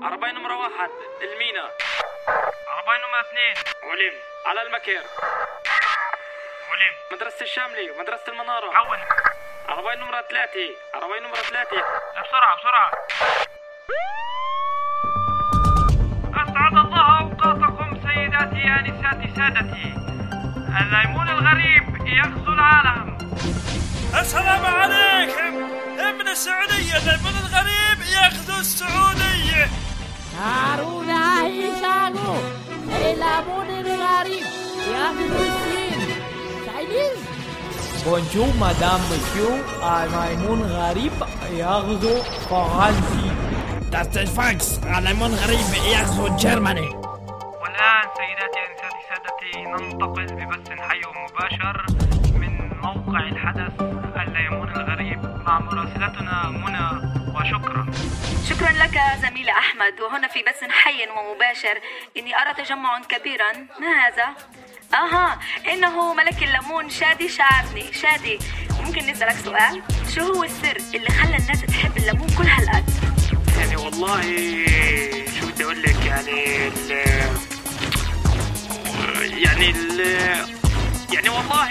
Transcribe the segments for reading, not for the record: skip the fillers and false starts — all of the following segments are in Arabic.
عربية نمرة 1 المينا. عربية نمرة 2 علم على المكير. علم مدرسة الشاملي ومدرسة المنارة. حول. عربية نمرة 3. عربية نمرة 3. بسرعة بسرعة. أسعد الله أوقاتكم سيداتي آنساتي سادتي. الليمون الغريب يغزو العالم. السلام عليكم. من السعودية الليمون الغريب يغزو السعودية. هارون هيسانو الليمون الغريب يغزو الصين. Chinese. Bonjour madame, monsieur. الليمون غريب يغزو فرنسي. Das Fax. الليمون غريب يغزو جرماني. والآن سيداتي آنساتي سادتي ننتقل ببث حي ومباشر من موقع الحدث الليمون الغريب مع مراسلتنا منى. وشكرا. شكرا لك زميلي أحمد. وهنا في بث حي ومباشر إني أرى تجمعا كبيرا. ما هذا؟ إنه ملك الليمون شادي شعبني. شادي، ممكن نسألك سؤال؟ شو هو السر اللي خلى الناس تحب الليمون كل هالقد؟ يعني والله شو بدي أقول لك، يعني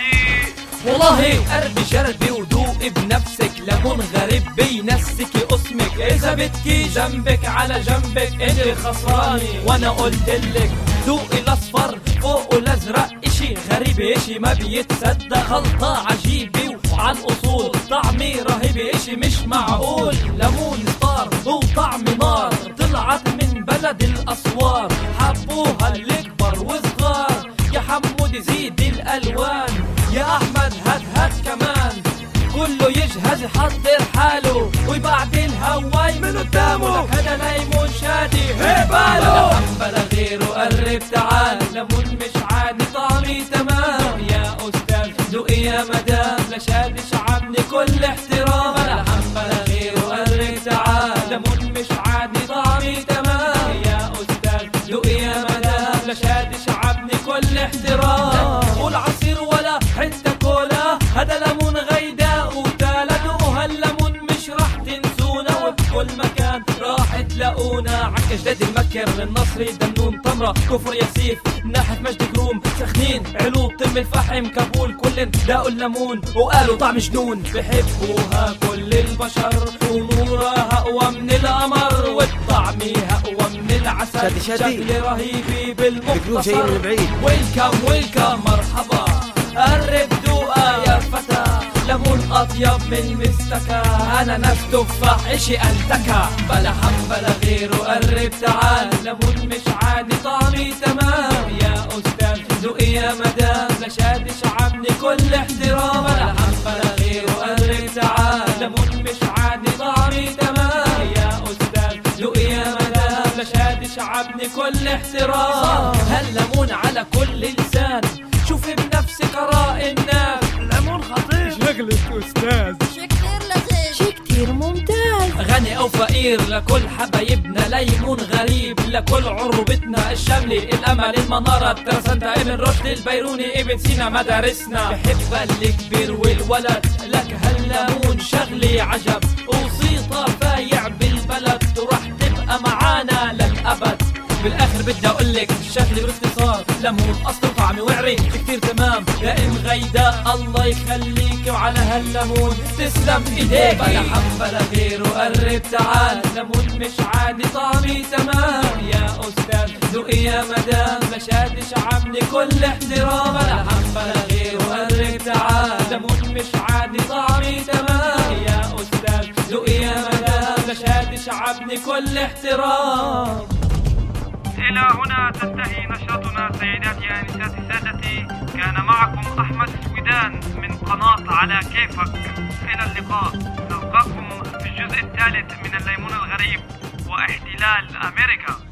والله قربي شربي ودوقي بنفسك. ليمون غريب بينسكي اسمك. اذا بدكي جنبك على جنبك انت خسراني. وانا قلتلك ذوقي الاصفر فوقه الازرق. اشي غريب اشي ما بيتصدق. خلطة عجيبة وعلى الاصول. طعمي رهيب اشي مش معقول. ليمون ستار وطعمي نار. طلعت من بلد الاسوار. حبوها الكبر وصغار. يا حمود زيد الالوان. يا احمد هات كمان. كله يجهز يحضر حاله ويبعد الهواي من قدامه. هذا ليمون شادي هباله. بلا غيره قرب تعال. ليمون مش عادي طعمي تمام. يا استاذ ذوقي يا مدام. لا شادي شعبني كل احترام. بلا غيره قرب تعال. ليمون مش عادي طعمي تمام. يا استاذ ذوقي يا مدام. لا شادي شعبني كل احترام. قول عصير ولا حتى كولا. هذا ليمون غيداء وتالا. دوقوا هالليمون مش راح تنسونا. وبكل مكان راح تلاقونا. عكا جداد المكر النصري دنون طمرة كفر ياسيف ناحية مجد كروم. سخنين علوب تم الفحم كابول. كلن داقوا الليمون وقالوا طعم جنون. بحبوها كل البشر ونورها أقوى من القمر. والطعم أقوى من العسل. شكل رهيبي بالمختصر. ويلكم مرحبا. قرب دوقا يا فتى. ليمون أطيب من مستكا. أنا ناس تفاح إشي أنتكا. بلا حب بلا غيره قرب تعال. ليمون مش عادي طعمي تمام. يا أستاذ ذوقي يا مدام. لا شادي شعبني كل احترام. بلا حب بلا غيره قرب تعال. ليمون مش عادي طعمي تمام. يا أستاذ ذوقي يا مدام. لا شادي شعبني كل احترام. هالليمون على كل لسان. شوفي بنفسك آراء الناس. الليمون خطير. شغلك أستاذ. شي كتير لذيذ. شي كتير ممتاز. غني أو فقير لكل حبايبنا ليمون غريب. لكل عروبتنا الشاملي الأمل المنارة الترسنة ابن رشد البيروني ابن سينا مدارسنا. بحب الكبير والولد. لك هالليمون شغلي عجب وصيطة فايع بالبلد. وراح تبقى معانا للأبد. بالاخر بدي اقولك الشكل باختصار. ليمون اصله طعمي وعري كتير تمام. يا ام غيداء الله يخليك. وعلى هالليمون تسلم ايديك. بلا حب بلا غيره قرب تعال. ليمون مش عادي طعمي تمام. يا استاذ ذوقي يا مدام. لا شادي شعبني كل احترام. بلا حب بلا غيره قرب تعال. ليمون مش عادي طعمي تمام. يا استاذ ذوقي يا مدام. لا شادي شعبني كل احترام. إلى هنا تنتهي نشرتنا سيداتي آنساتي سادتي. كان معكم أحمد سويدان من قناة على كيفك. إلى اللقاء. نلقاكم في الجزء الثالث من الليمون الغريب واحتلال أمريكا.